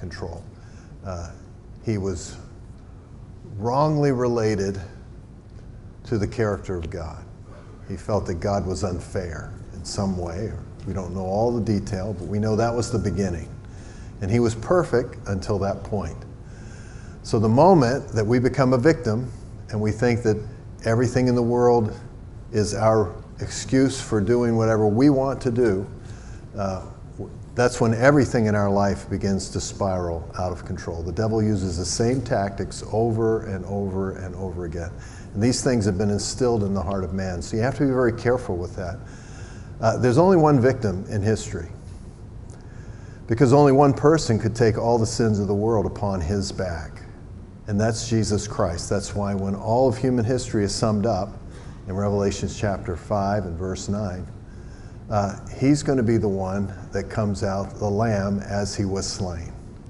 control. He was wrongly related to the character of God. He felt that God was unfair in some way. We don't know all the detail, but we know that was the beginning. And he was perfect until that point. So the moment that we become a victim and we think that everything in the world is our excuse for doing whatever we want to do, that's when everything in our life begins to spiral out of control. The devil uses the same tactics over and over and over again. And these things have been instilled in the heart of man. So you have to be very careful with that. There's only one victim in history, because only one person could take all the sins of the world upon his back, and that's Jesus Christ. That's why when all of human history is summed up in Revelation chapter 5 and verse 9, he's going to be the one that comes out, the Lamb, as he was slain.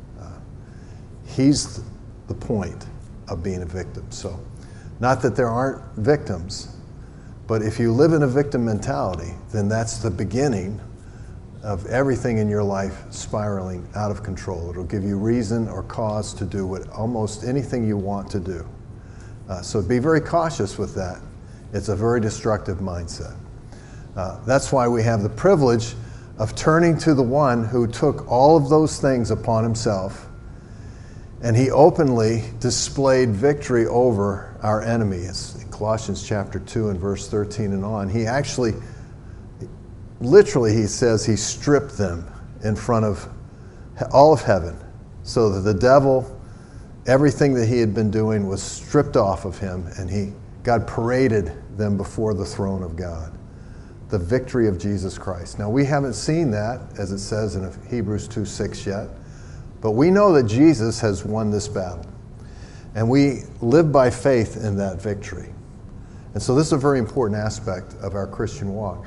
He's the point of being a victim. So, not that there aren't victims, but if you live in a victim mentality, then that's the beginning of everything in your life spiraling out of control. It'll give you reason or cause to do what almost anything you want to do. So be very cautious with that. It's a very destructive mindset. That's why we have the privilege of turning to the one who took all of those things upon himself, and he openly displayed victory over our enemies. In Colossians chapter 2 and verse 13 and on, he actually, literally he says he stripped them in front of all of heaven, so that the devil, everything that he had been doing was stripped off of him, and God paraded them before the throne of God. The victory of Jesus Christ. Now, we haven't seen that, as it says in Hebrews 2:6 yet, but we know that Jesus has won this battle, and we live by faith in that victory. And so this is a very important aspect of our Christian walk.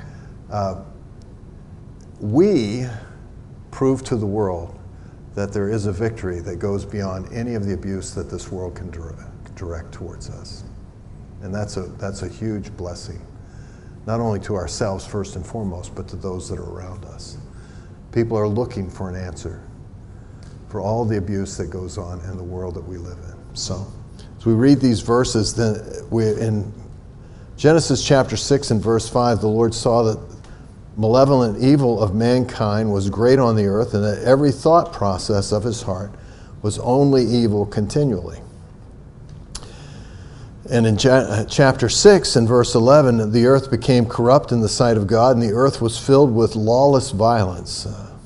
We prove to the world that there is a victory that goes beyond any of the abuse that this world can direct towards us. And that's a huge blessing, not only to ourselves first and foremost, but to those that are around us. People are looking for an answer for all the abuse that goes on in the world that we live in. So, as we read these verses, then in Genesis chapter 6 and verse 5, the Lord saw that malevolent evil of mankind was great on the earth, and that every thought process of his heart was only evil continually. And in chapter 6 and verse 11, the earth became corrupt in the sight of God, and the earth was filled with lawless violence.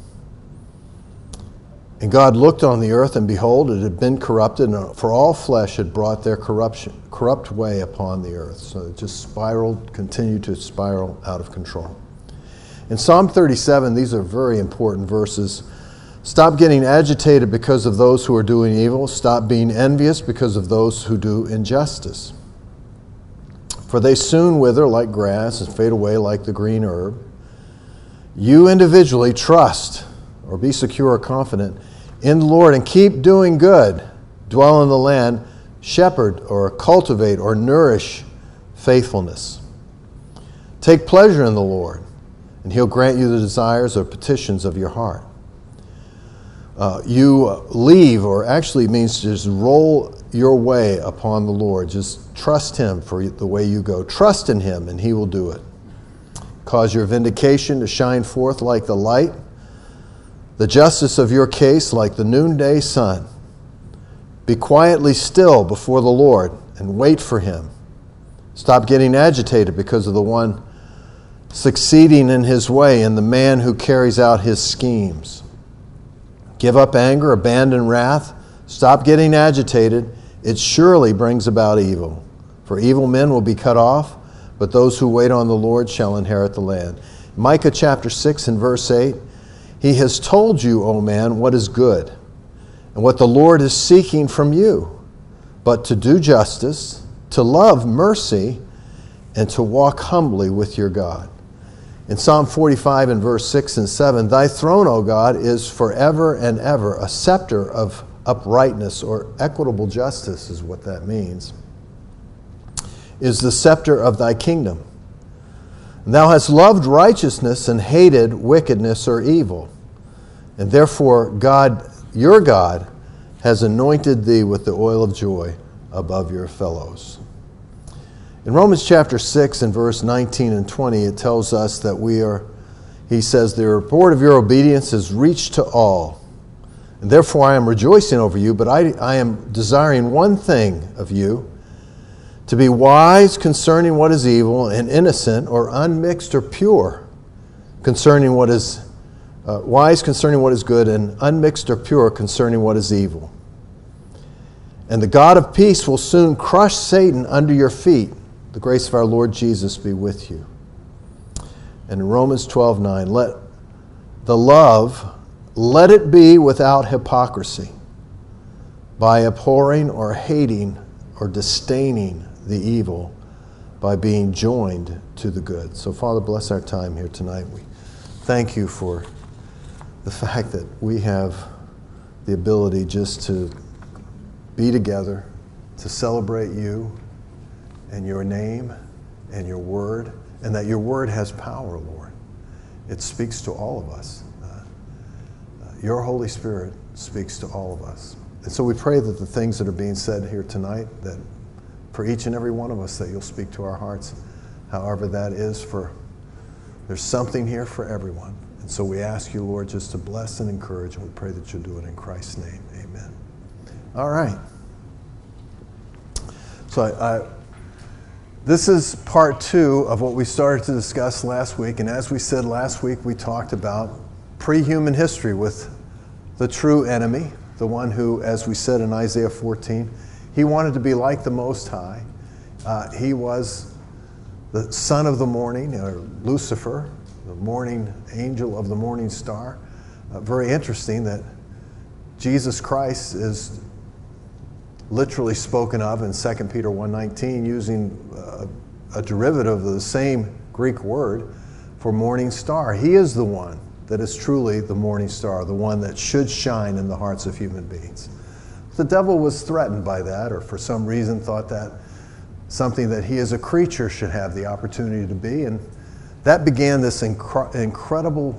And God looked on the earth, and behold, it had been corrupted, and for all flesh had brought their corrupt way upon the earth. So it just continued to spiral out of control. In Psalm 37, these are very important verses. Stop getting agitated because of those who are doing evil. Stop being envious because of those who do injustice. For they soon wither like grass and fade away like the green herb. You individually trust or be secure or confident in the Lord and keep doing good. Dwell in the land, shepherd or cultivate or nourish faithfulness. Take pleasure in the Lord, and He'll grant you the desires or petitions of your heart. You leave, or actually means to just roll your way upon the Lord. Just trust Him for the way you go. Trust in Him, and He will do it. Cause your vindication to shine forth like the light, the justice of your case like the noonday sun. Be quietly still before the Lord and wait for Him. Stop getting agitated because of the one succeeding in his way and the man who carries out his schemes. Give up anger, abandon wrath. Stop getting agitated. It surely brings about evil. For evil men will be cut off, but those who wait on the Lord shall inherit the land. Micah chapter 6 and verse 8, He has told you, O man, what is good, and what the Lord is seeking from you, but to do justice, to love mercy, and to walk humbly with your God. In Psalm 45 and verse 6 and 7, Thy throne, O God, is forever and ever. A scepter of uprightness or equitable justice is what that means, is the scepter of Thy kingdom. Thou hast loved righteousness and hated wickedness or evil. And therefore God your God has anointed thee with the oil of joy above your fellows. In Romans chapter 6 and verse 19 and 20, it tells us that he says, the report of your obedience has reached to all. And therefore I am rejoicing over you, but I am desiring one thing of you, to be wise concerning what is evil, and innocent or unmixed or pure concerning what is wise concerning what is good, and unmixed or pure concerning what is evil. And the God of peace will soon crush Satan under your feet. The grace of our Lord Jesus be with you. And in Romans 12:9, let the love, let it be without hypocrisy, by abhorring or hating or disdaining the evil, by being joined to the good. So Father, bless our time here tonight. We thank you for the fact that we have the ability just to be together, to celebrate you and your name and your word, and that your word has power, Lord. It speaks to all of us. Your Holy Spirit speaks to all of us. And so we pray that the things that are being said here tonight, that for each and every one of us, that you'll speak to our hearts, however that is. There's something here for everyone. And so we ask you, Lord, just to bless and encourage, and we pray that you'll do it in Christ's name. Amen. All right. So this is part 2 of what we started to discuss last week. And as we said last week, we talked about pre-human history with the true enemy, the one who, as we said in Isaiah 14, he wanted to be like the Most High. He was the son of the morning, or Lucifer, the morning angel of the morning star. Very interesting that Jesus Christ is literally spoken of in 2 Peter 1:19 using a derivative of the same Greek word for morning star. He is the one that is truly the morning star, the one that should shine in the hearts of human beings. The devil was threatened by that, or for some reason thought that something that he as a creature should have the opportunity to be, and that began this incredible,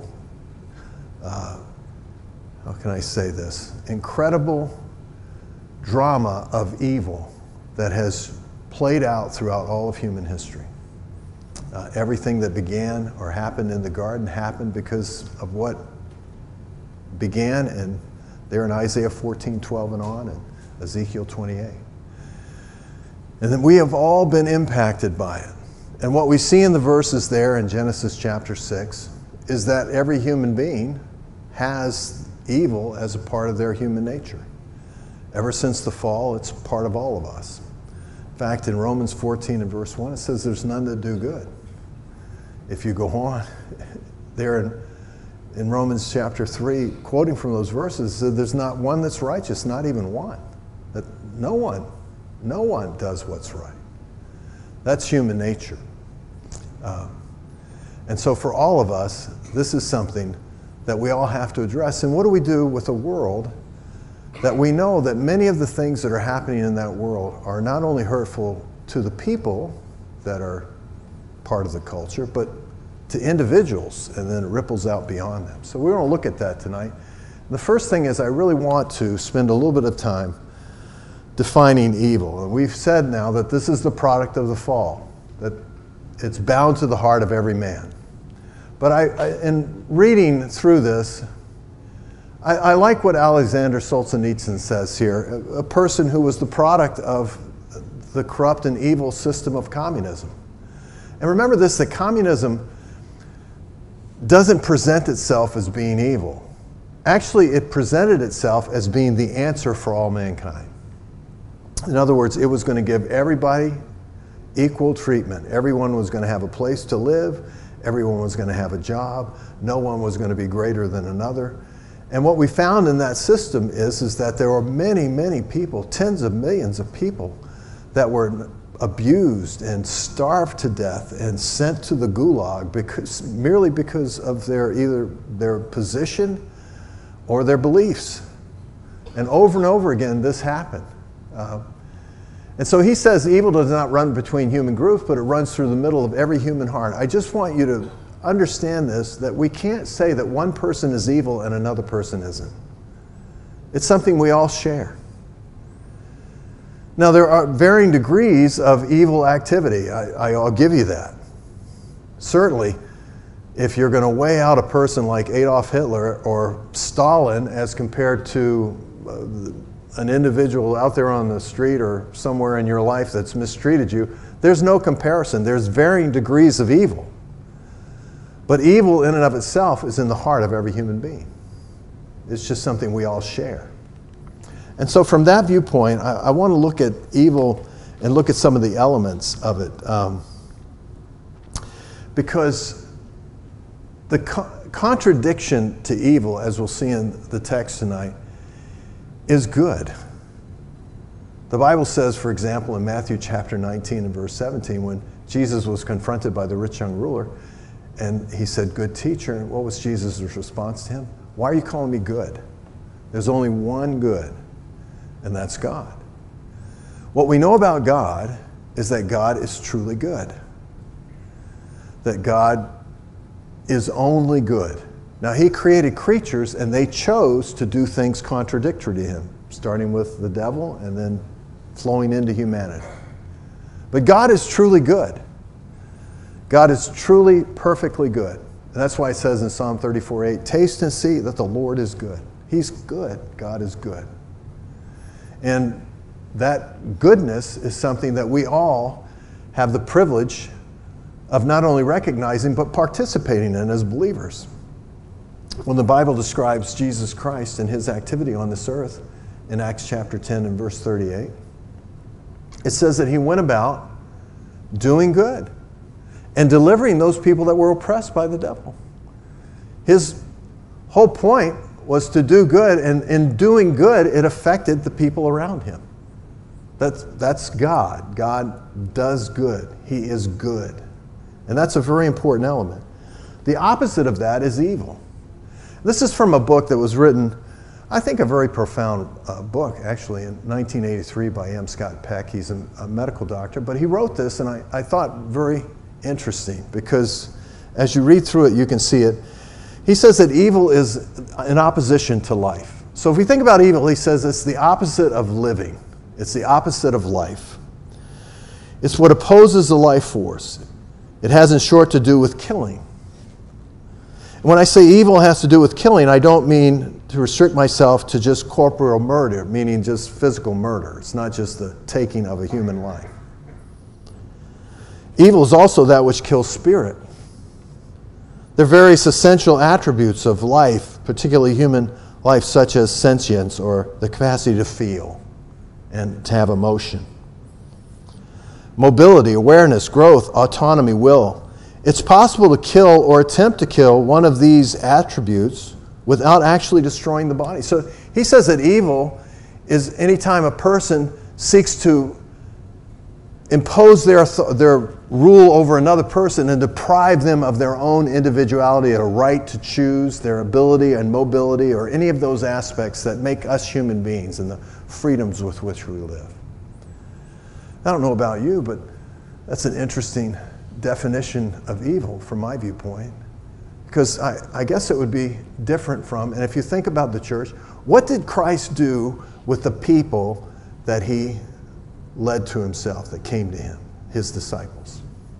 how can I say this, incredible drama of evil that has played out throughout all of human history. Everything that began or happened in the garden happened because of what began and there in Isaiah 14:12 and on, and Ezekiel 28. And then we have all been impacted by it. And what we see in the verses there in Genesis chapter 6 is that every human being has evil as a part of their human nature. Ever since the fall, it's part of all of us. In fact, in Romans 14 and verse 1, it says there's none that do good. If you go on, there in Romans chapter 3, quoting from those verses, there's not one that's righteous, not even one. That no one does what's right. That's human nature. And so for all of us, this is something that we all have to address. And what do we do with a world that we know that many of the things that are happening in that world are not only hurtful to the people that are part of the culture, but to individuals, and then it ripples out beyond them. So we're going to look at that tonight. The first thing is I really want to spend a little bit of time defining evil. And we've said now that this is the product of the fall, that it's bound to the heart of every man. But in reading through this, I like what Alexander Solzhenitsyn says here, a person who was the product of the corrupt and evil system of communism. And remember this, that communism doesn't present itself as being evil. Actually, it presented itself as being the answer for all mankind. In other words, it was going to give everybody equal treatment. Everyone was going to have a place to live. Everyone was going to have a job. No one was going to be greater than another. And what we found in that system is that there were many, many people, tens of millions of people, that were abused and starved to death and sent to the gulag merely because of either their position or their beliefs. And over again, this happened. And so he says evil does not run between human groups, but it runs through the middle of every human heart. I just want you to understand this, that we can't say that one person is evil and another person isn't. It's something we all share. Now, there are varying degrees of evil activity. I'll give you that. Certainly, if you're going to weigh out a person like Adolf Hitler or Stalin as compared to an individual out there on the street or somewhere in your life that's mistreated you, there's no comparison. There's varying degrees of evil. But evil in and of itself is in the heart of every human being. It's just something we all share. And so from that viewpoint, I want to look at evil and look at some of the elements of it. Because the contradiction to evil, as we'll see in the text tonight, is good. The Bible says, for example, in Matthew chapter 19 and verse 17, when Jesus was confronted by the rich young ruler, and he said, "Good teacher," and what was Jesus' response to him? "Why are you calling me good? There's only one good, and that's God." What we know about God is that God is truly good. That God is only good. Now, he created creatures, and they chose to do things contradictory to him, starting with the devil and then flowing into humanity. But God is truly good. God is truly perfectly good. And that's why it says in Psalm 34:8, "Taste and see that the Lord is good." He's good. God is good. And that goodness is something that we all have the privilege of not only recognizing, but participating in as believers. When the Bible describes Jesus Christ and his activity on this earth in Acts chapter 10 and verse 38, it says that he went about doing good and delivering those people that were oppressed by the devil. His whole point was to do good, and in doing good, it affected the people around him. That's God. God does good. He is good. And that's a very important element. The opposite of that is evil. This is from a book that was written, I think a very profound book, actually, in 1983 by M. Scott Peck. He's a medical doctor, but he wrote this, and I thought very interesting, because as you read through it, you can see it. He says that evil is in opposition to life. So if we think about evil, he says it's the opposite of living. It's the opposite of life. It's what opposes the life force. It has, in short, to do with killing. When I say evil has to do with killing, I don't mean to restrict myself to just corporeal murder, meaning just physical murder. It's not just the taking of a human life. Evil is also that which kills spirit. There are various essential attributes of life, particularly human life, such as sentience, or the capacity to feel and to have emotion. Mobility, awareness, growth, autonomy, will. It's possible to kill or attempt to kill one of these attributes without actually destroying the body. So he says that evil is any time a person seeks to impose their rule over another person and deprive them of their own individuality, a right to choose, their ability and mobility, or any of those aspects that make us human beings and the freedoms with which we live. I don't know about you, but that's an interesting definition of evil from my viewpoint, because I guess it would be different from, and if you think about the church, what did Christ do with the people that he led to himself, that came to him, his disciples?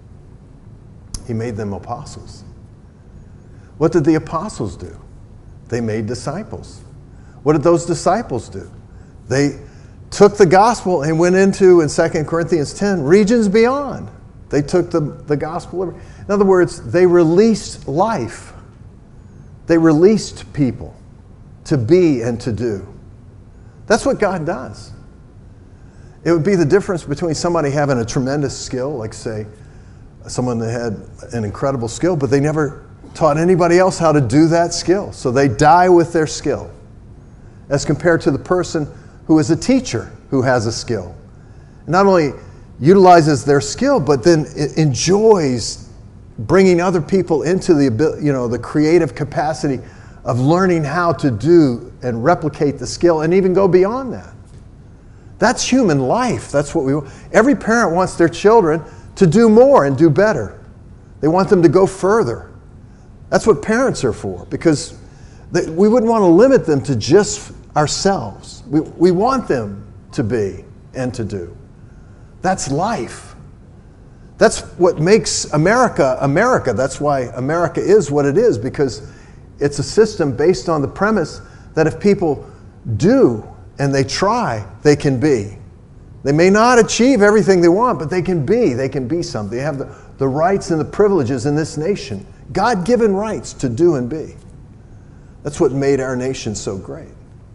He made them apostles. What did the apostles do? They made disciples. What did those disciples do? They took the gospel and went into, in 2 Corinthians 10, regions beyond. They took the gospel. In other words, they released life. They released people to be and to do. That's what God does. It would be the difference between somebody having a tremendous skill, like say someone that had an incredible skill, but they never taught anybody else how to do that skill. So they die with their skill, as compared to the person who is a teacher who has a skill. Not only utilizes their skill, but then enjoys bringing other people into the creative capacity of learning how to do and replicate the skill, and even go beyond that. That's human life. That's what we want. Every parent wants their children to do more and do better. They want them to go further. That's what parents are for, because we wouldn't want to limit them to just ourselves. We want them to be and to do. That's life. That's what makes America America. That's why America is what it is, because it's a system based on the premise that if people do and they try, they can be. They may not achieve everything they want, but they can be. They can be something. They have the rights and the privileges in this nation, God-given rights to do and be. That's what made our nation so great.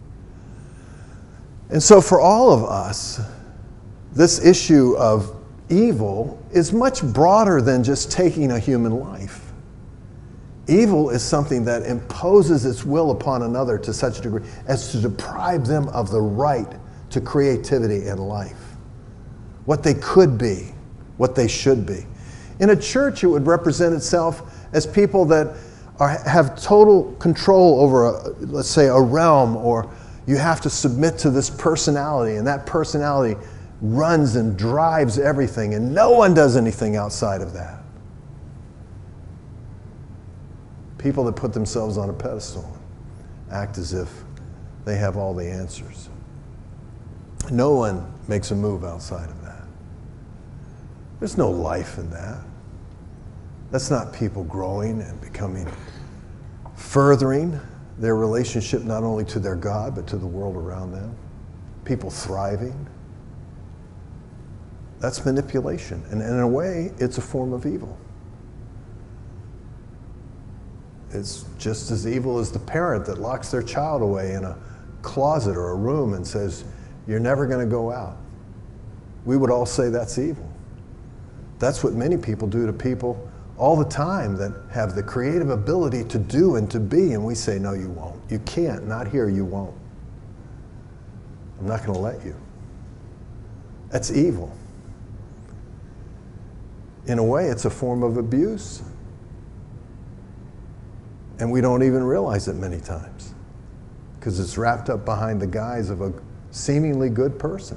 And so for all of us, this issue of evil is much broader than just taking a human life. Evil is something that imposes its will upon another to such a degree as to deprive them of the right to creativity and life, what they could be, what they should be. In a church, it would represent itself as people that have total control over, let's say, a realm, or you have to submit to this personality, and that personality runs and drives everything, and no one does anything outside of that. People that put themselves on a pedestal act as if they have all the answers. No one makes a move outside of that. There's no life in that. That's not people growing and becoming, furthering their relationship not only to their God, but to the world around them. People thriving. That's manipulation. And in a way, it's a form of evil. It's just as evil as the parent that locks their child away in a closet or a room and says, "You're never going to go out." We would all say that's evil. That's what many people do to people all the time that have the creative ability to do and to be, and we say, "No, you won't. You can't. Not here, you won't. I'm not going to let you." That's evil. In a way, it's a form of abuse. And we don't even realize it many times because it's wrapped up behind the guise of a seemingly good person.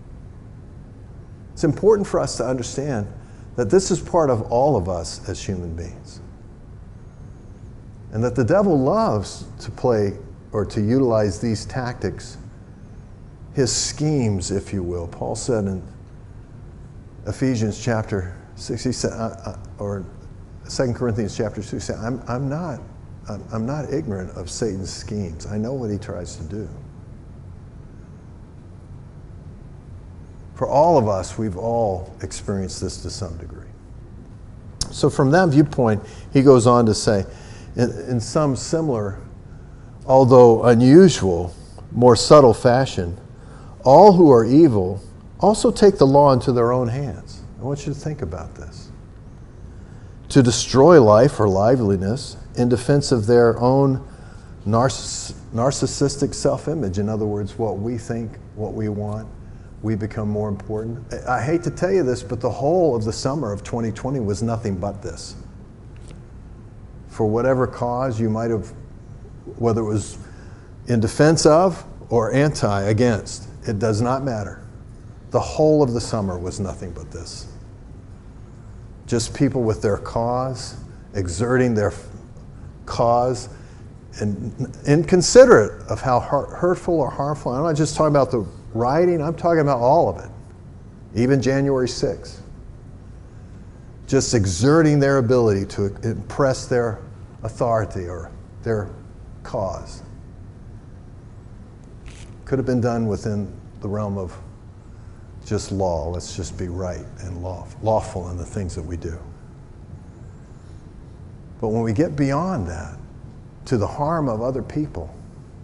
It's important for us to understand that this is part of all of us as human beings. And that the devil loves to play or to utilize these tactics, his schemes, if you will. Paul said in Ephesians chapter 6, he said, or 2 Corinthians chapter 2, he said, I'm not ignorant of Satan's schemes. I know what he tries to do. For all of us, we've all experienced this to some degree. So from that viewpoint, he goes on to say, in some similar, although unusual, more subtle fashion, all who are evil also take the law into their own hands. I want you to think about this. To destroy life or liveliness in defense of their own narcissistic self-image. In other words, what we think, what we want, we become more important. I hate to tell you this, but the whole of the summer of 2020 was nothing but this. For whatever cause you might have, whether it was in defense of or against, it does not matter. The whole of the summer was nothing but this. Just people with their cause, exerting their cause, and inconsiderate of how hurtful or harmful. I'm not just talking about the rioting, I'm talking about all of it. Even January 6th. Just exerting their ability to impress their authority or their cause. Could have been done within the realm of just law. Let's just be right and lawful in the things that we do. But when we get beyond that, to the harm of other people,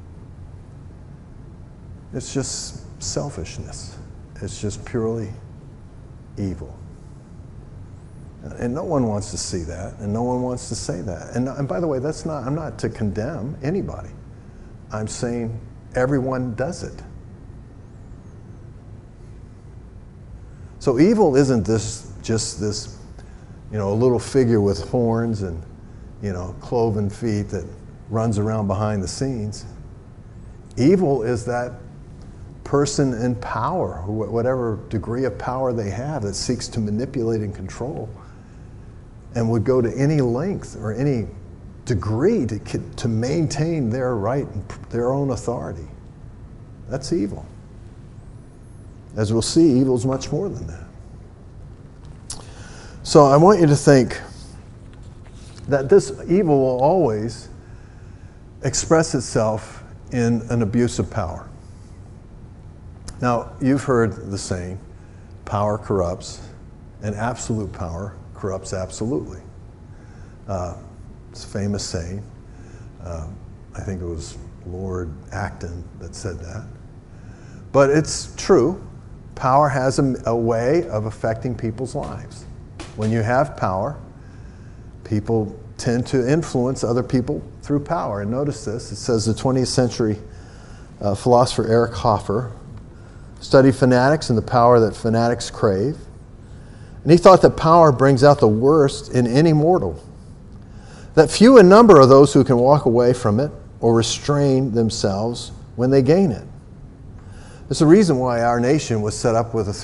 it's just selfishness. It's just purely evil. And no one wants to see that, and no one wants to say that. And by the way, I'm not to condemn anybody. I'm saying everyone does it. So evil isn't just this, a little figure with horns and, cloven feet that runs around behind the scenes. Evil is that person in power, whatever degree of power they have, that seeks to manipulate and control and would go to any length or any degree to maintain their right and their own authority. That's evil. As we'll see, evil is much more than that. So I want you to think that this evil will always express itself in an abuse of power. Now, you've heard the saying, power corrupts, and absolute power corrupts absolutely. It's a famous saying. I think it was Lord Acton that said that. But it's true. Power has a way of affecting people's lives. When you have power, people tend to influence other people through power. And notice this. It says the 20th century philosopher Eric Hoffer studied fanatics and the power that fanatics crave. And he thought that power brings out the worst in any mortal. That few in number are those who can walk away from it or restrain themselves when they gain it. It's the reason why our nation was set up with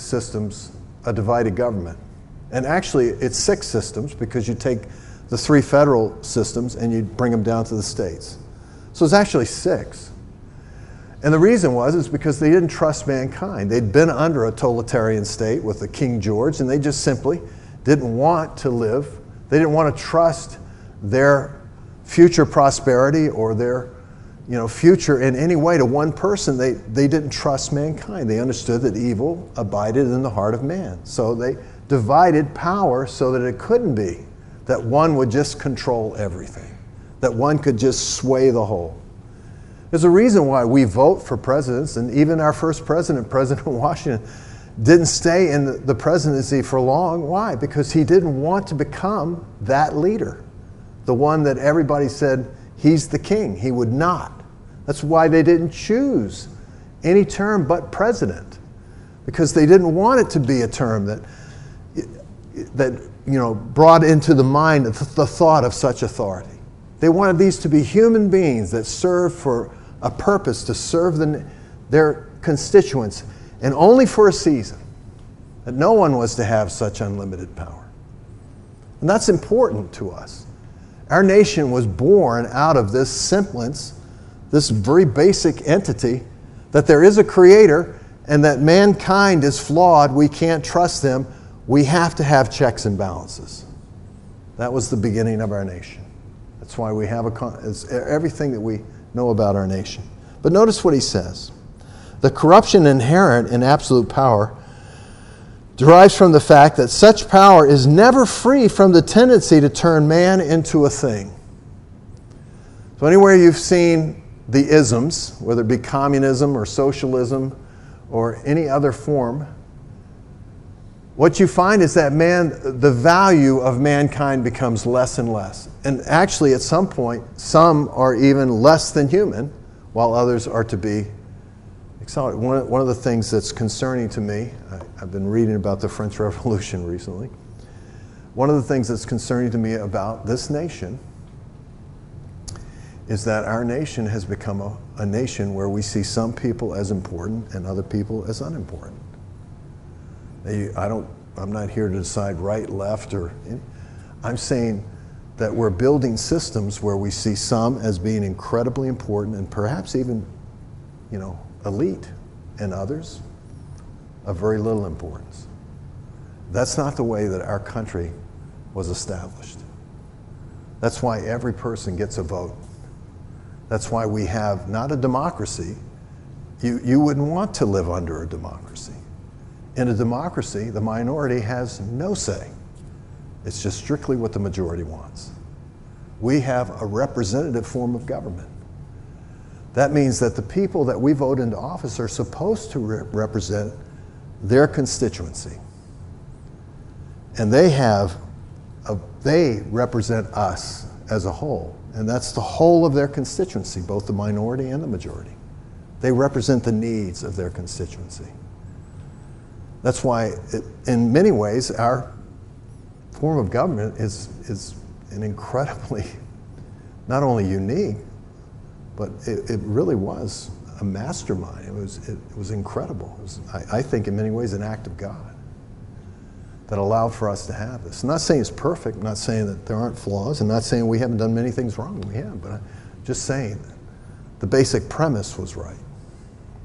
a divided government. And actually, it's 6 systems because you take the 3 federal systems and you bring them down to the states. So it's actually 6. And the reason is because they didn't trust mankind. They'd been under a totalitarian state with the King George, and they just simply didn't want to live. They didn't want to trust their future prosperity or their future in any way to one person. They didn't trust mankind. They understood that evil abided in the heart of man. So they divided power so that it couldn't be that one would just control everything, that one could just sway the whole. There's a reason why we vote for presidents, and even our first president, President Washington, didn't stay in the presidency for long. Why? Because he didn't want to become that leader, the one that everybody said, he's the king. He would not. That's why they didn't choose any term but president, because they didn't want it to be a term that brought into the mind the thought of such authority. They wanted these to be human beings that serve for a purpose, to serve their constituents, and only for a season. That no one was to have such unlimited power. And that's important to us. Our nation was born out of this semblance, this very basic entity, that there is a creator and that mankind is flawed. We can't trust them. We have to have checks and balances. That was the beginning of our nation. That's why we have everything that we know about our nation. But notice what he says. The corruption inherent in absolute power derives from the fact that such power is never free from the tendency to turn man into a thing. So anywhere you've seen the isms, whether it be communism or socialism or any other form, what you find is that the value of mankind becomes less and less. And actually, at some point, some are even less than human, while others are to be accelerated. One of the things that's concerning to me, I've been reading about the French Revolution recently. One of the things that's concerning to me about this nation is that our nation has become a nation where we see some people as important and other people as unimportant. I'm not here to decide right, left, I'm saying that we're building systems where we see some as being incredibly important and perhaps even, elite, and others of very little importance. That's not the way that our country was established. That's why every person gets a vote. That's why we have not a democracy. You wouldn't want to live under a democracy. In a democracy, the minority has no say. It's just strictly what the majority wants. We have a representative form of government. That means that the people that we vote into office are supposed to represent their constituency. And they represent us as a whole. And that's the whole of their constituency, both the minority and the majority. They represent the needs of their constituency. That's why, in many ways, our form of government is an incredibly, not only unique, but it really was a mastermind. It was incredible. It was, I think, in many ways, an act of God that allowed for us to have this. I'm not saying it's perfect. I'm not saying that there aren't flaws. I'm not saying we haven't done many things wrong. We have. But I'm just saying that the basic premise was right.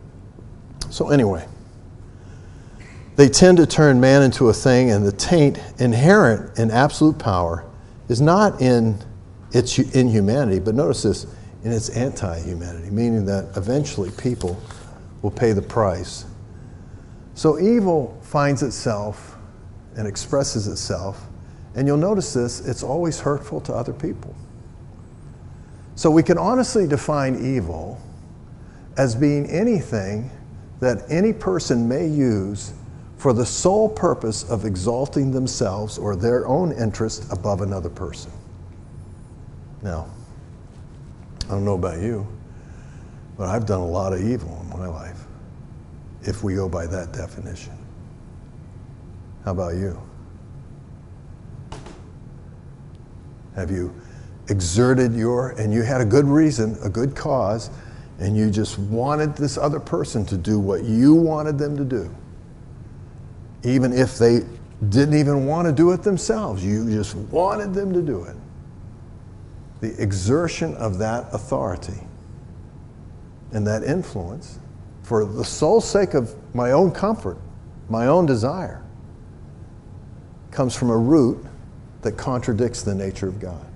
So anyway, they tend to turn man into a thing, and the taint inherent in absolute power is not in its inhumanity, but notice this, in its anti-humanity, meaning that eventually people will pay the price. So evil finds itself and expresses itself, and you'll notice this, it's always hurtful to other people. So we can honestly define evil as being anything that any person may use for the sole purpose of exalting themselves or their own interest above another person. Now, I don't know about you, but I've done a lot of evil in my life, if we go by that definition. How about you? Have you exerted and you had a good reason, a good cause, and you just wanted this other person to do what you wanted them to do? Even if they didn't even want to do it themselves, you just wanted them to do it. The exertion of that authority and that influence for the sole sake of my own comfort, my own desire, comes from a root that contradicts the nature of God.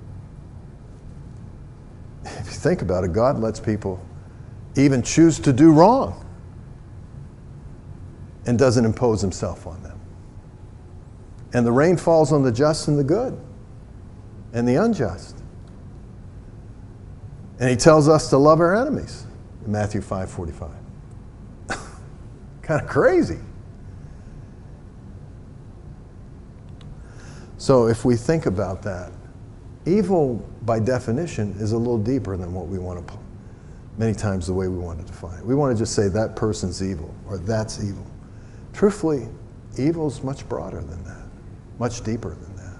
If you think about it, God lets people even choose to do wrong and doesn't impose himself on them. And the rain falls on the just and the good and the unjust. And he tells us to love our enemies in Matthew 5:45. Kind of crazy. So if we think about that, evil by definition is a little deeper than what we want to, many times the way we want to define it. We want to just say that person's evil or that's evil. Truthfully, evil is much broader than that, much deeper than that.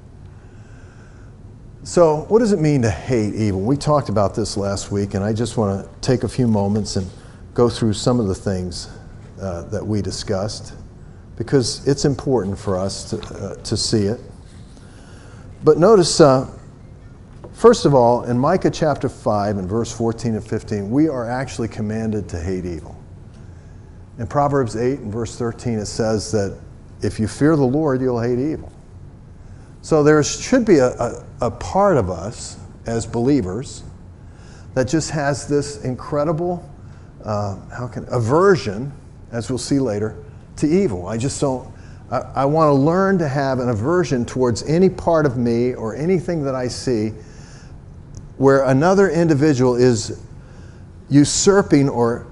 So what does it mean to hate evil? We talked about this last week, and I just want to take a few moments and go through some of the things that we discussed, because it's important for us to see it. But notice, first of all, in Micah chapter 5 and verse 14 and 15, we are actually commanded to hate evil. In Proverbs 8 and verse 13, it says that if you fear the Lord, you'll hate evil. So there should be a part of us as believers that just has this incredible aversion, as we'll see later, to evil. I want to learn to have an aversion towards any part of me or anything that I see where another individual is usurping or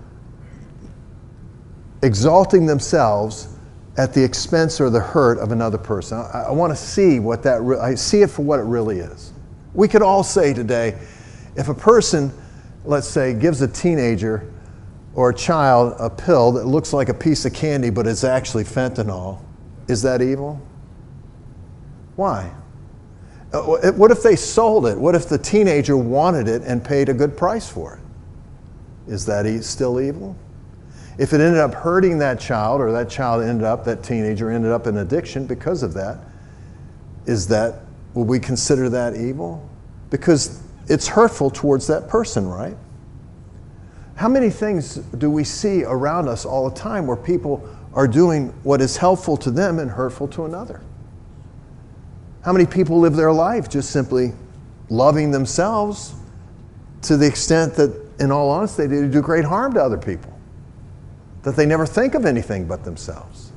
exalting themselves at the expense or the hurt of another person. I want to see I see it for what it really is. We could all say today, if a person, let's say, gives a teenager or a child a pill that looks like a piece of candy but it's actually fentanyl, is that evil? Why? What if they sold it? What if the teenager wanted it and paid a good price for it? Is that still evil? If it ended up hurting that child, or that teenager ended up in addiction because of that, would we consider that evil? Because it's hurtful towards that person, right? How many things do we see around us all the time where people are doing what is helpful to them and hurtful to another? How many people live their life just simply loving themselves to the extent that, in all honesty, they do great harm to other people, that they never think of anything but themselves?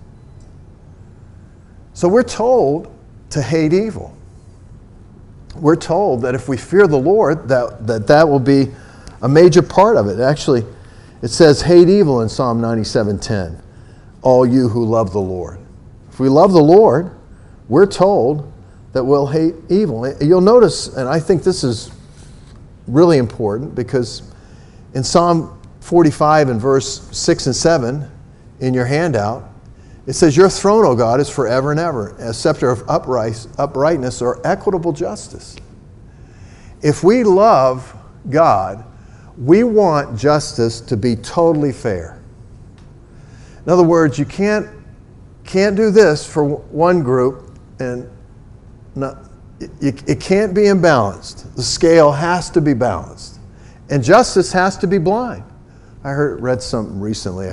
So we're told to hate evil. We're told that if we fear the Lord, that will be a major part of it. Actually, it says hate evil in Psalm 97:10. All you who love the Lord. If we love the Lord, we're told that we'll hate evil. You'll notice, and I think this is really important, because in Psalm 45 and verse 6 and 7 in your handout, it says, your throne, O God, is forever and ever, a scepter of uprightness or equitable justice. If we love God, we want justice to be totally fair. In other words, you can't do this for one group and it can't be imbalanced. The scale has to be balanced. And justice has to be blind. I read something recently. I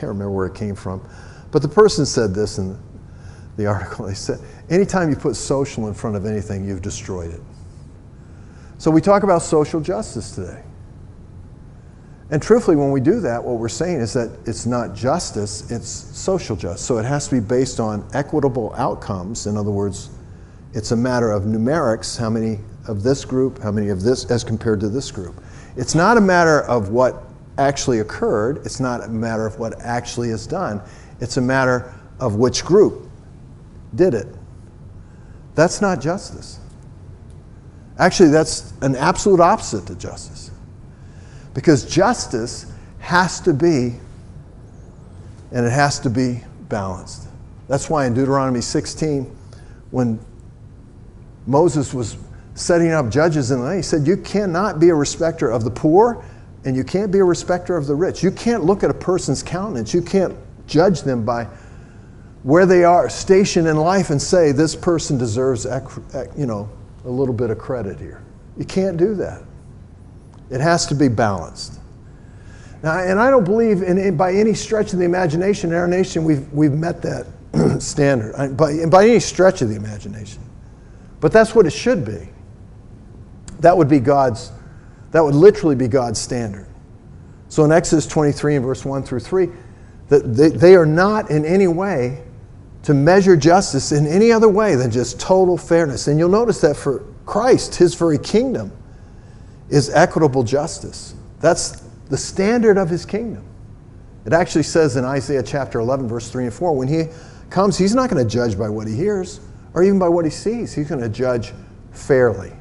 can't remember where it came from. But the person said this in the article. They said, anytime you put social in front of anything, you've destroyed it. So we talk about social justice today. And truthfully, when we do that, what we're saying is that it's not justice, it's social justice. So it has to be based on equitable outcomes. In other words, it's a matter of numerics, how many of this group, how many of this as compared to this group. It's not a matter of what actually occurred. It's not a matter of what actually is done. It's a matter of which group did it. That's not justice. Actually, that's an absolute opposite to justice. Because justice has to be, and it has to be balanced. That's why in Deuteronomy 16, when Moses was setting up judges in the land, he said, you cannot be a respecter of the poor, and you can't be a respecter of the rich. You can't look at a person's countenance. You can't judge them by where they are stationed in life and say, this person deserves, a little bit of credit here. You can't do that. It has to be balanced. Now, and I don't believe by any stretch of the imagination in our nation we've met that standard, by any stretch of the imagination. But that's what it should be. That would literally be God's standard. So in Exodus 23 and verse 1 through 3, they are not in any way to measure justice in any other way than just total fairness. And you'll notice that for Christ, his very kingdom is equitable justice. That's the standard of his kingdom. It actually says in Isaiah chapter 11, verse 3 and 4, when he comes, he's not going to judge by what he hears or even by what he sees. He's going to judge fairly.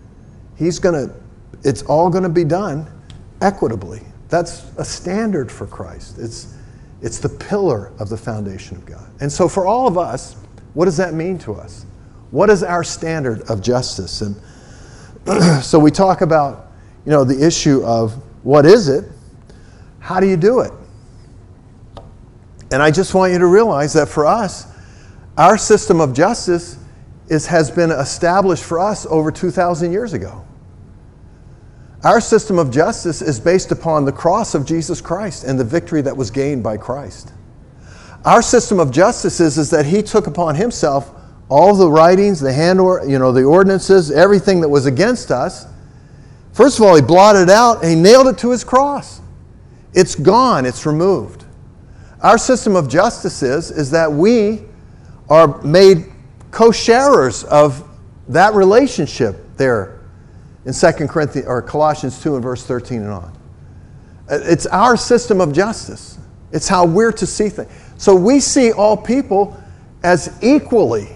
It's all going to be done equitably. That's a standard for Christ. It's the pillar of the foundation of God. And so for all of us, what does that mean to us? What is our standard of justice? And so we talk about, the issue of what is it? How do you do it? And I just want you to realize that for us, our system of justice has been established for us over 2,000 years ago. Our system of justice is based upon the cross of Jesus Christ and the victory that was gained by Christ. Our system of justice is that he took upon himself all the writings, the ordinances, everything that was against us. First of all, he blotted it out and he nailed it to his cross. It's gone. It's removed. Our system of justice is that we are made co-sharers of that relationship there in 2 Corinthians or Colossians 2 and verse 13 and on. It's our system of justice. It's how we're to see things. So we see all people as equally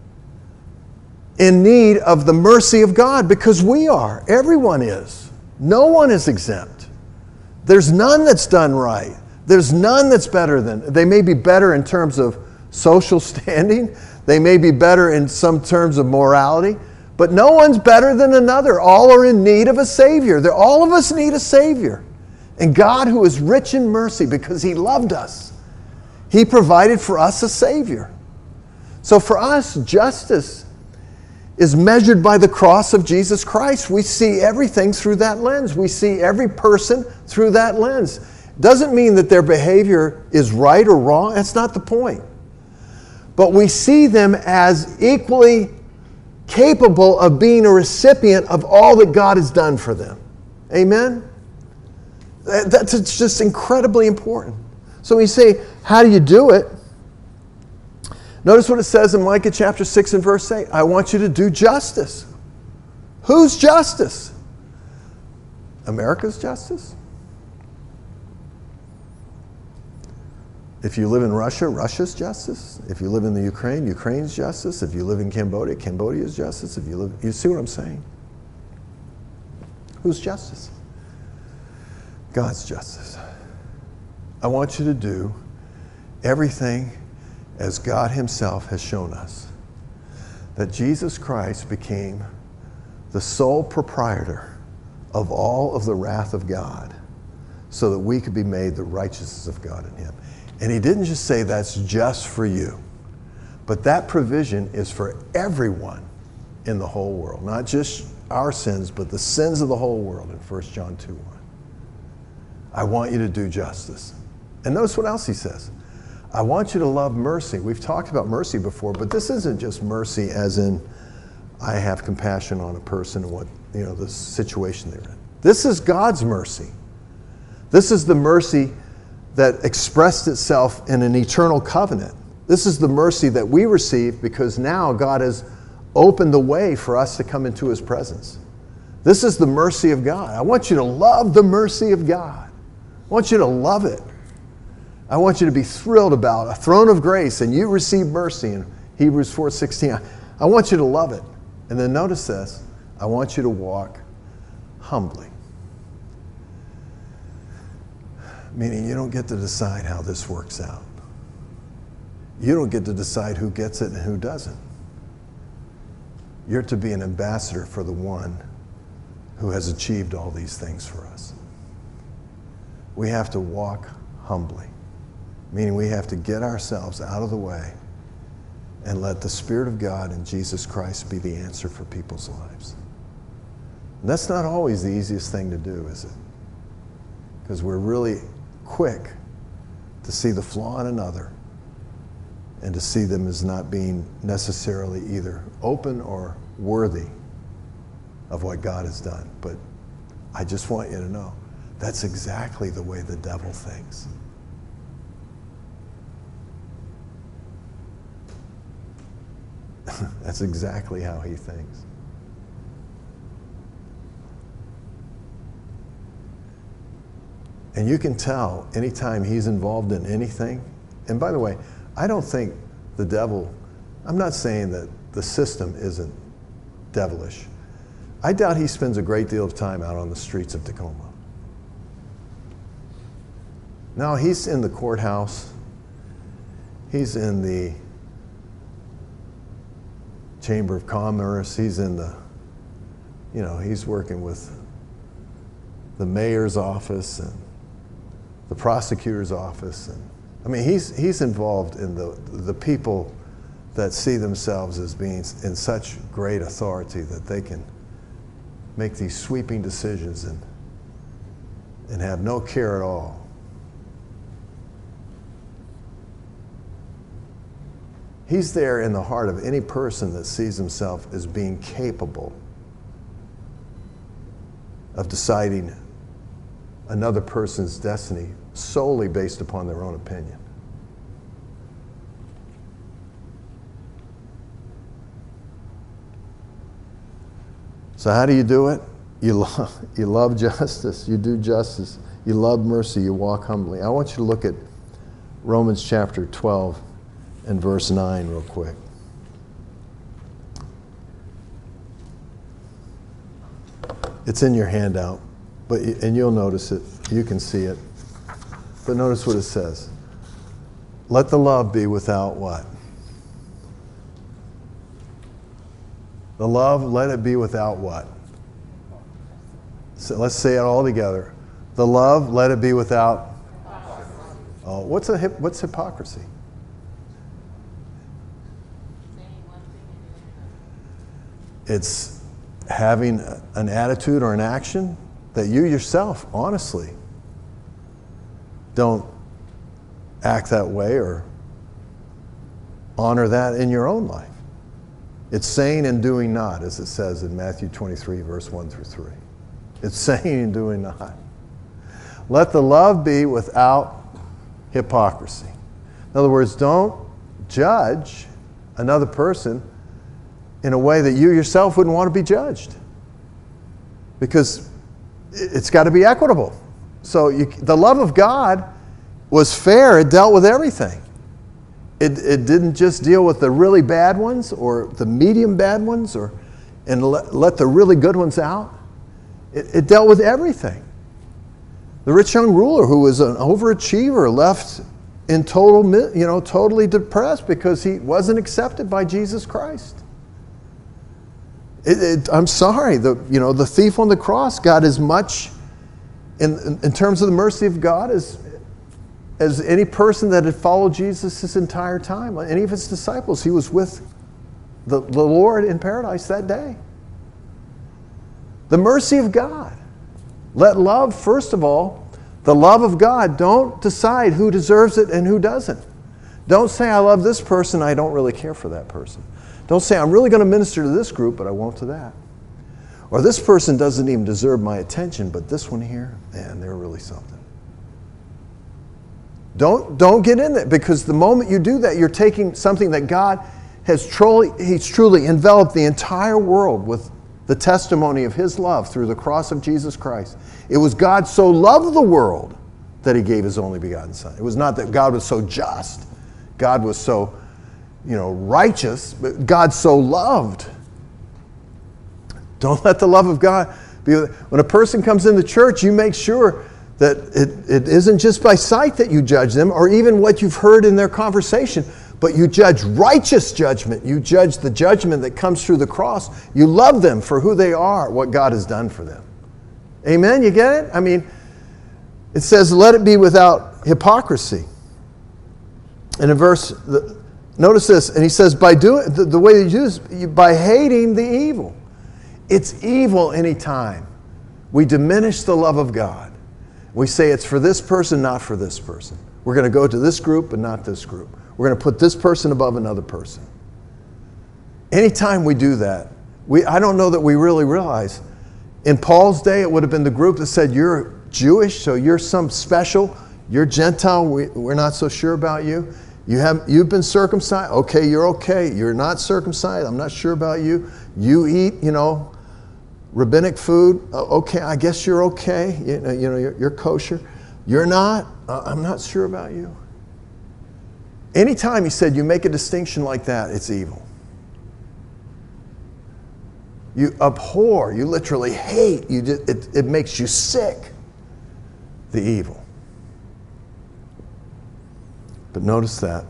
in need of the mercy of God because we are. Everyone is. No one is exempt. There's none that's done right. There's none that's better than. They may be better in terms of social standing. They may be better in some terms of morality. But no one's better than another. All are in need of a Savior. All of us need a Savior. And God, who is rich in mercy because he loved us, he provided for us a Savior. So for us, justice is measured by the cross of Jesus Christ. We see everything through that lens. We see every person through that lens. Doesn't mean that their behavior is right or wrong. That's not the point. But we see them as equally capable of being a recipient of all that God has done for them. Amen? That's just incredibly important. So when you say, how do you do it? Notice what it says in Micah chapter 6 and verse 8. I want you to do justice. Whose justice? America's justice? If you live in Russia, Russia's justice. If you live in the Ukraine, Ukraine's justice. If you live in Cambodia, Cambodia's justice. You see what I'm saying? Whose justice? God's justice. I want you to do everything as God himself has shown us. That Jesus Christ became the sole proprietor of all of the wrath of God so that we could be made the righteousness of God in him. And he didn't just say that's just for you, but that provision is for everyone in the whole world. Not just our sins, but the sins of the whole world in 1 John 2:1. I want you to do justice. And notice what else he says. I want you to love mercy. We've talked about mercy before, but this isn't just mercy as in I have compassion on a person and what, the situation they're in. This is God's mercy. This is the mercy that expressed itself in an eternal covenant. This is the mercy that we receive because now God has opened the way for us to come into his presence. This is the mercy of God. I want you to love the mercy of God. I want you to love it. I want you to be thrilled about a throne of grace and you receive mercy in Hebrews 4:16. I want you to love it. And then notice this. I want you to walk humbly. Meaning you don't get to decide how this works out. You don't get to decide who gets it and who doesn't. You're to be an ambassador for the one who has achieved all these things for us. We have to walk humbly, meaning we have to get ourselves out of the way and let the Spirit of God and Jesus Christ be the answer for people's lives. And that's not always the easiest thing to do, is it? Because we're really quick to see the flaw in another and to see them as not being necessarily either open or worthy of what God has done. But I just want you to know, that's exactly the way the devil thinks. That's exactly how he thinks. And you can tell anytime he's involved in anything. And by the way, I don't think the devil, I'm not saying that the system isn't devilish. I doubt he spends a great deal of time out on the streets of Tacoma. No, he's in the courthouse. He's in the Chamber of Commerce. He's in the, he's working with the mayor's office and the prosecutor's office. And he's involved in the people that see themselves as being in such great authority that they can make these sweeping decisions and have no care at all. He's there in the heart of any person that sees himself as being capable of deciding another person's destiny solely based upon their own opinion. So how do you do it? You love justice. You do justice. You love mercy. You walk humbly. I want you to look at Romans chapter 12 and verse 9 real quick. It's in your handout, and you'll notice it. You can see it. But notice what it says. Let the love be without what? The love, let it be without what? So let's say it all together. The love, let it be without? Oh, what's hypocrisy? It's having an attitude or an action that you yourself, honestly, don't act that way or honor that in your own life. It's saying and doing not, as it says in Matthew 23, verse 1 through 3. It's saying and doing not. Let the love be without hypocrisy. In other words, don't judge another person in a way that you yourself wouldn't want to be judged. Because it's got to be equitable. So the love of God was fair. It dealt with everything. It didn't just deal with the really bad ones or the medium bad ones and let the really good ones out. It dealt with everything. The rich young ruler who was an overachiever left in totally depressed because he wasn't accepted by Jesus Christ. I'm sorry, the thief on the cross got as much in terms of the mercy of God as any person that had followed Jesus his entire time. Any of his disciples, he was with the Lord in paradise that day. The mercy of God. Let love, first of all, The love of God, don't decide who deserves it and who doesn't. Don't say, I love this person, I don't really care for that person. Don't say, I'm really going to minister to this group, but I won't to that. Or this person doesn't even deserve my attention, but this one here, man, they're really something. Don't get in it, because the moment you do that, you're taking something that God has He's truly enveloped the entire world with the testimony of His love through the cross of Jesus Christ. It was God so loved the world that He gave His only begotten Son. It was not that God was so just, God was so, righteous, but God so loved. Don't let the love of God be. When a person comes in the church, you make sure that it isn't just by sight that you judge them, or even what you've heard in their conversation, but you judge righteous judgment. You judge the judgment that comes through the cross. You love them for who they are, what God has done for them. Amen? You get it? I mean, it says, let it be without hypocrisy. And in verse, notice this, and he says, by doing the way you do this, by hating the evil. It's evil anytime we diminish the love of God. We say it's for this person, not for this person. We're going to go to this group, but not this group. We're going to put this person above another person. Anytime we do that, I don't know that we really realize. In Paul's day, it would have been the group that said, you're Jewish, so you're some special. You're Gentile, we're not so sure about you. You've been circumcised. Okay, you're okay. You're not circumcised. I'm not sure about you. You eat, rabbinic food. Okay, I guess you're okay. You're kosher. You're not. I'm not sure about you. Anytime he said you make a distinction like that, it's evil. You abhor. You literally hate. It makes you sick. The evil. But notice that.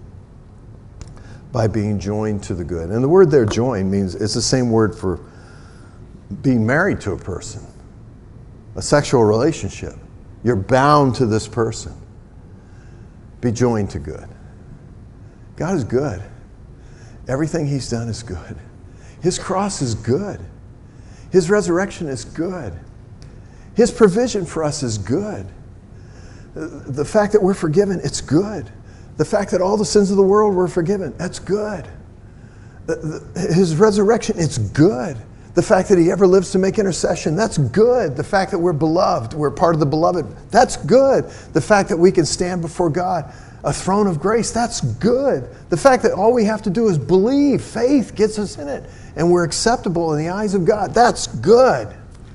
By being joined to the good. And the word there, join, means it's the same word for being married to a person. A sexual relationship. You're bound to this person. Be joined to good. God is good. Everything He's done is good. His cross is good. His resurrection is good. His provision for us is good. The fact that we're forgiven, it's good. The fact that all the sins of the world were forgiven, that's good. His resurrection, it's good. The fact that He ever lives to make intercession, that's good. The fact that we're beloved, we're part of the beloved, that's good. The fact that we can stand before God, a throne of grace, that's good. The fact that all we have to do is believe, faith gets us in it, and we're acceptable in the eyes of God, that's good.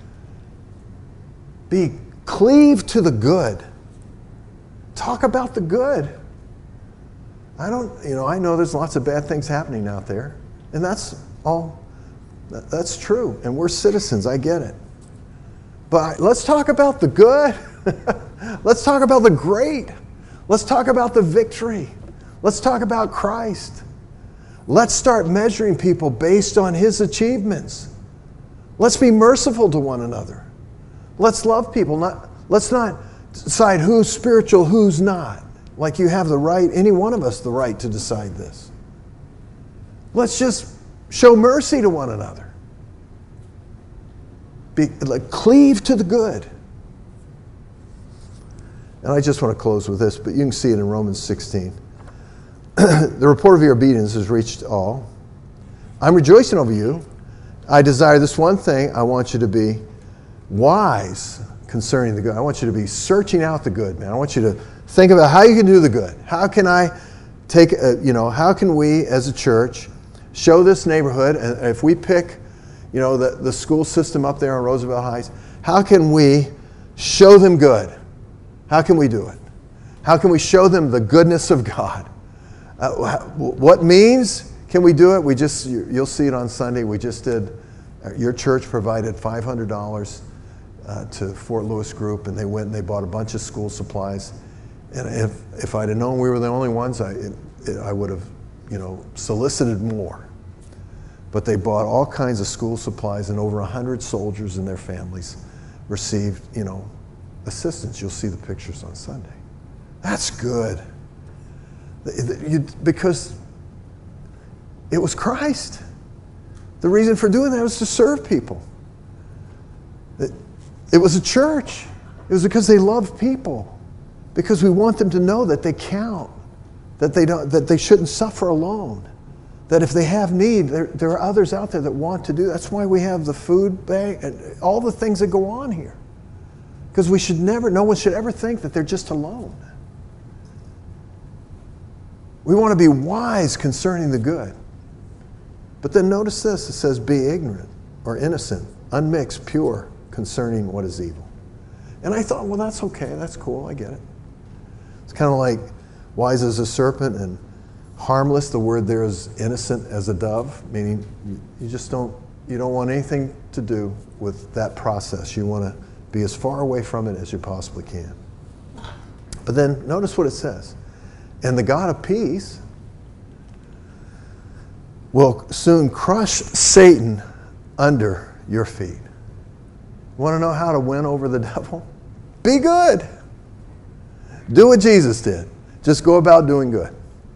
Cleave to the good. Talk about the good. I know there's lots of bad things happening out there, and that's true, and we're citizens, I get it. But let's talk about the good. Let's talk about the great. Let's talk about the victory. Let's talk about Christ. Let's start measuring people based on His achievements. Let's be merciful to one another. Let's love people. Let's not decide who's spiritual, who's not. Like you have the right, any one of us, the right to decide this. Let's just show mercy to one another. Cleave to the good. And I just want to close with this, but you can see it in Romans 16. The report of your obedience has reached all. I'm rejoicing over you. I desire this one thing. I want you to be wise concerning the good. I want you to be searching out the good, man. I want you to think about how you can do the good. How can I how can we as a church show this neighborhood, and if we pick, the school system up there on Roosevelt Heights, how can we show them good? How can we do it? How can we show them the goodness of God? What means can we do it? You'll see it on Sunday. We just did, your church provided $500 to Fort Lewis Group, and they went and they bought a bunch of school supplies. And if I'd have known we were the only ones, I would have, solicited more. But they bought all kinds of school supplies, and over 100 soldiers and their families received, assistance. You'll see the pictures on Sunday. That's good. Because it was Christ. The reason for doing that was to serve people. It was a church. It was because they love people. Because we want them to know that they count, that they shouldn't suffer alone. That if they have need, there are others out there that want to do. That's why we have the food bank and all the things that go on here. Because no one should ever think that they're just alone. We want to be wise concerning the good. But then notice this, it says be ignorant or innocent, unmixed, pure concerning what is evil. And I thought, well, that's okay, that's cool, I get it. It's kind of like wise as a serpent and harmless. The word there is innocent as a dove, meaning you don't want anything to do with that process. You want to be as far away from it as you possibly can. But then notice what it says. And the God of peace will soon crush Satan under your feet. Want to know how to win over the devil? Be good. Do what Jesus did. Just go about doing good.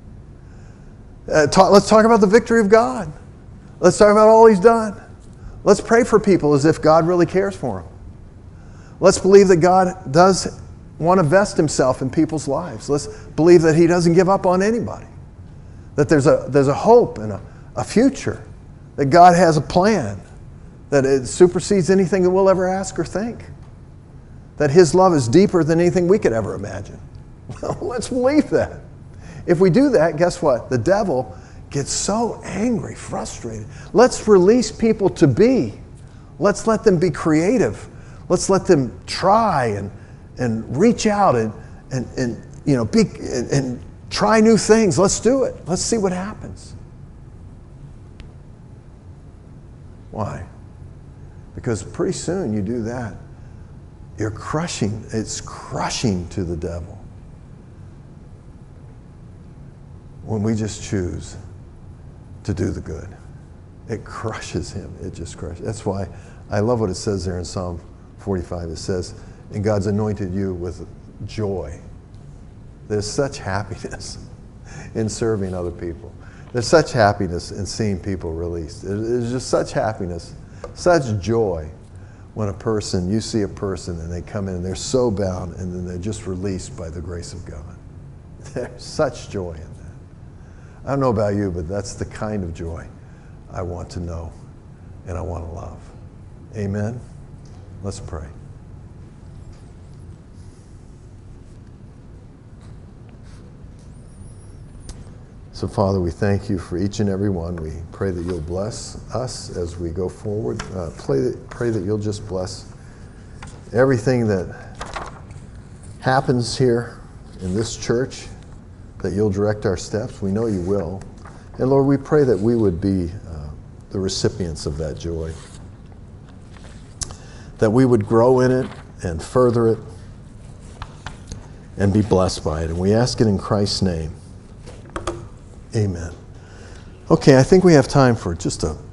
Let's talk about the victory of God. Let's talk about all He's done. Let's pray for people as if God really cares for them. Let's believe that God does want to vest Himself in people's lives. Let's believe that He doesn't give up on anybody. That there's a hope and a future. That God has a plan. That it supersedes anything that we'll ever ask or think. That His love is deeper than anything we could ever imagine. Well, let's believe that. If we do that, guess what? The devil gets so angry, frustrated. Let's release people to be. Let's let them be creative. Let's let them try and reach out and try new things. Let's do it. Let's see what happens. Why? Because pretty soon you do that, it's crushing to the devil. When we just choose to do the good, it crushes him. It just crushes. That's why I love what it says there in Psalm 45. It says, and God's anointed you with joy. There's such happiness in serving other people. There's such happiness in seeing people released. There's just such happiness, such joy when you see a person and they come in and they're so bound and then they're just released by the grace of God. There's such joy in that. I don't know about you, but that's the kind of joy I want to know and I want to love. Amen? Let's pray. So, Father, we thank you for each and every one. We pray that you'll bless us as we go forward. Pray that you'll just bless everything that happens here in this church, that you'll direct our steps. We know you will. And, Lord, we pray that we would be the recipients of that joy, that we would grow in it and further it and be blessed by it. And we ask it in Christ's name. Amen. Okay, I think we have time for just a